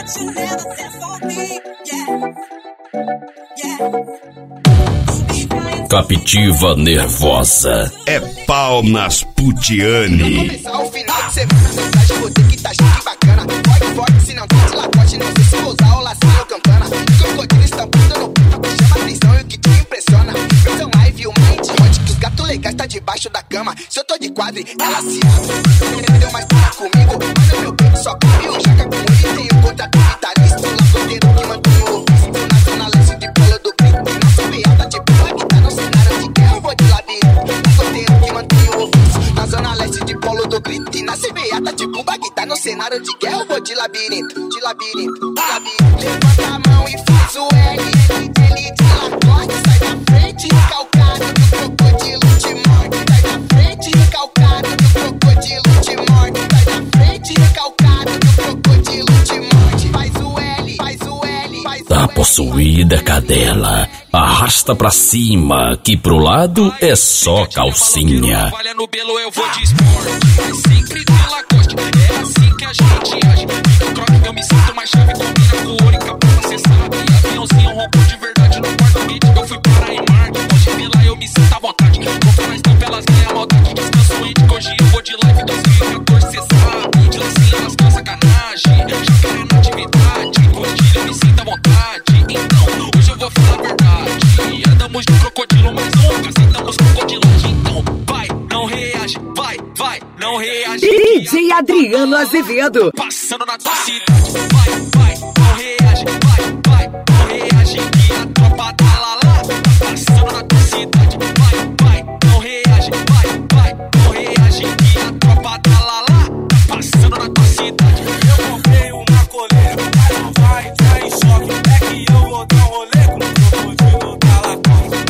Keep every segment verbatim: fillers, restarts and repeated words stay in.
Captiva nervosa. É pau nas putiane. Começar o final de semana, mensagem vou ter que tá chique bacana. Forte, forte, se não tem de lacote, não sei se vou usar o lacinho ou campana. Crocodilo estampando no puta, que chama atenção e o que te impressiona. Versão live, o mind hot, que os gatos legais tá debaixo da cama. Se eu tô de quadro, ela se abre. Entendeu? Mas tá comigo, manda meu peito, só cabe o jaca com ele. Tem o contrato vitalício, lá podeiro que mantém o ofício. Na zona leste de polo do grito, nossa piada de pula que tá no cenário de guerra, eu vou de labirinto. Roteiro que mantém o ofício. Na zona leste de polo do grito, e na C B A tá de Cuba que tá no cenário de guerra, eu vou de labirinto, de labirinto, de labirinto. Levanta a mão e faz o L, ele de lacoste, sai da frente, recalcado do crocodilo te morde. Sai da frente, recalcado do crocodilo te morde. Sai da frente, recalcado do crocodilo te morde. Faz o L, faz o L, faz o Tá L. possuída, cadela. Arrasta pra cima, que pro lado é só calcinha. Olha no belo, eu vou de esporte, mas sempre de Lacoste. É assim que a gente age. Fica croque, eu me sinto mais chave. Combina com ouro e capota, cê sabe. Aviãozinho rompou de verdade no porta-beat. Eu fui para a Marque, pode ver lá, eu me sinto à vontade. Vou falar então pelas minhas maldade. Descanso índico, hoje eu vou de live dois mil e quatorze, cê sabe. De lacinha nas calças, sacanagem. Jacaré na atividade, curtir, eu me sinto à vontade. Então, hoje eu vou falar a verdade. Andamos de crocodilo, mas nunca aceitamos crocodilagem. Então, vai, não reage, vai, vai, não reage. D J Adriano Azevedo. Passando na tua cidade, vai, vai, não reage, vai, vai, não reage. Que a tropa tá lá, lá, tá passando na tua cidade, vai, vai, não reage, vai, vai, não reage. Que a tropa tá lá, lá, tá passando na tua cidade. Eu comprei uma coleira, mas não vai entrar em choque. É que eu vou dar um rolê com o crocodilo da Lacoste.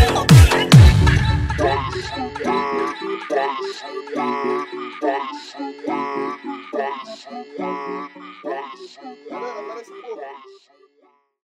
Bye.